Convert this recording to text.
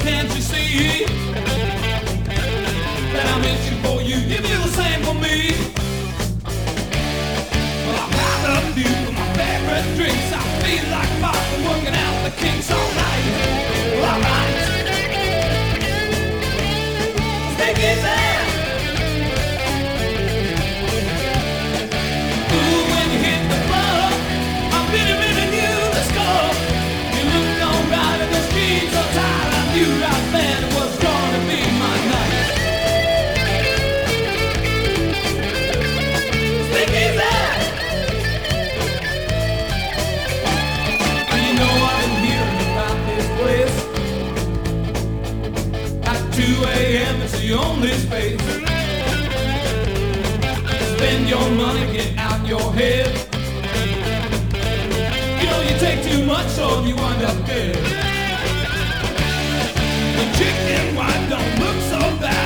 can't you see that I'm itching for you? You do the same for me. Well, I'm out of you for my favorite drinks. I feel like Martha working out the kinks all night. Well, alright. Take it there. Ooh, when you hit the floor, I'm really new. Let's go. You look alright and the streets are tired. I knew right then it was gonna be my night. Speak easy. You know I've been hearing about this place. At 2 a.m. it's the only space. Spend your money, get out your head. You know you take too much, so you wind up dead. The chicken wine don't look so bad.